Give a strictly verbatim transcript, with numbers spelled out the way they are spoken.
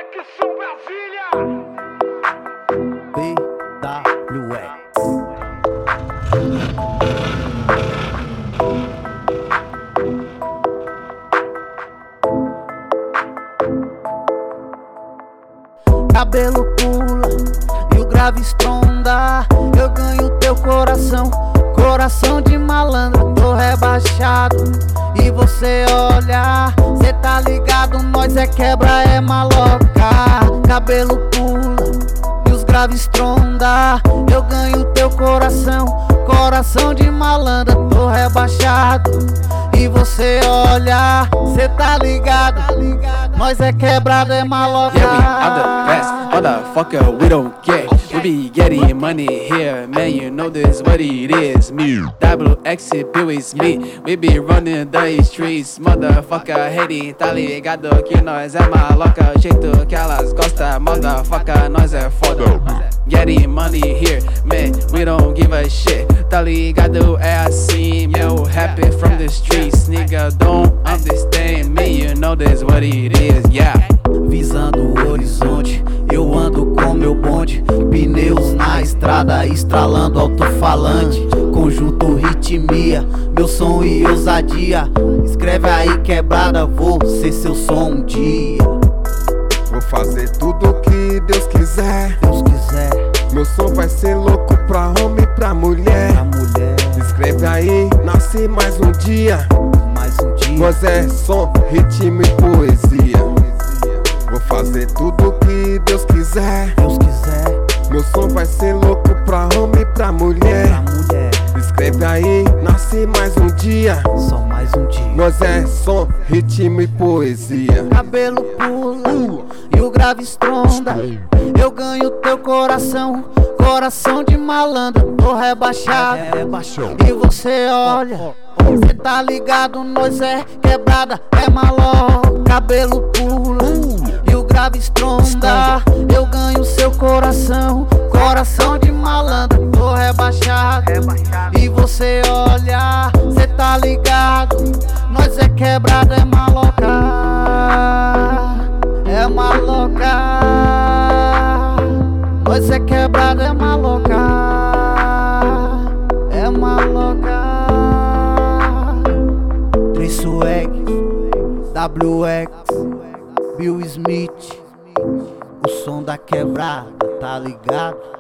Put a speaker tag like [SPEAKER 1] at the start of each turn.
[SPEAKER 1] Conexão Brasília.
[SPEAKER 2] B W X. Cabelo pula e o grave estronda. Eu ganho teu coração, coração de malandro. Tô rebaixado e você olha, cê tá ligado, nós é quebra, é maloca. Cabelo pula e os graves estronda. Eu ganho teu coração, coração de malandro. Tô rebaixado e você olha, cê tá ligado, nós é quebrado, é maloca.
[SPEAKER 3] Yeah, we are the best, motherfucker, we don't care. We be getting money here, man, you know this what it is. Me, W X, Bill is me. We be running the streets, motherfucker, hating, tá ligado que nós é maloca. O jeito que elas gostam, motherfucker, nós é foda. Getting money here, man, we don't give a shit. Tá ligado, é assim, meu rap from the streets. Nigga, don't understand me, you know this what it is, yeah.
[SPEAKER 2] Visando o horizonte, eu ando com meu bonde. Pneus na estrada, estralando alto-falante. Conjunto ritmia, meu som e ousadia. Escreve aí quebrada, vou ser seu som um dia.
[SPEAKER 4] Vou fazer tudo que Deus quiser.
[SPEAKER 2] Deus quiser,
[SPEAKER 4] Meu som vai ser louco pra homem e pra mulher.
[SPEAKER 2] a mulher,
[SPEAKER 4] Escreve aí, nasce mais um dia.
[SPEAKER 2] mais um dia.
[SPEAKER 4] Nós é som, ritmo e poesia. Vou fazer tudo que Deus quiser.
[SPEAKER 2] Deus quiser,
[SPEAKER 4] Meu som vai ser louco pra homem e pra mulher.
[SPEAKER 2] a mulher,
[SPEAKER 4] Escreve aí, nasce mais um dia.
[SPEAKER 2] só mais um dia.
[SPEAKER 4] Nós é som, ritmo e poesia.
[SPEAKER 2] Cabelo pula e o grave estronda. Eu ganho teu coração, coração de malandro. Tô rebaixado e você olha, cê tá ligado, nós é quebrada, é maloca. Cabelo pula e o grave estronda. Eu ganho seu coração, coração de malandro. Tô rebaixado e você olha, cê tá ligado, nós é quebrado, é maloca. É maloca. Nós é quebrado, é maloca. É maloca. Três Swag, W X, Bill Smith. O som da quebrada, tá ligado?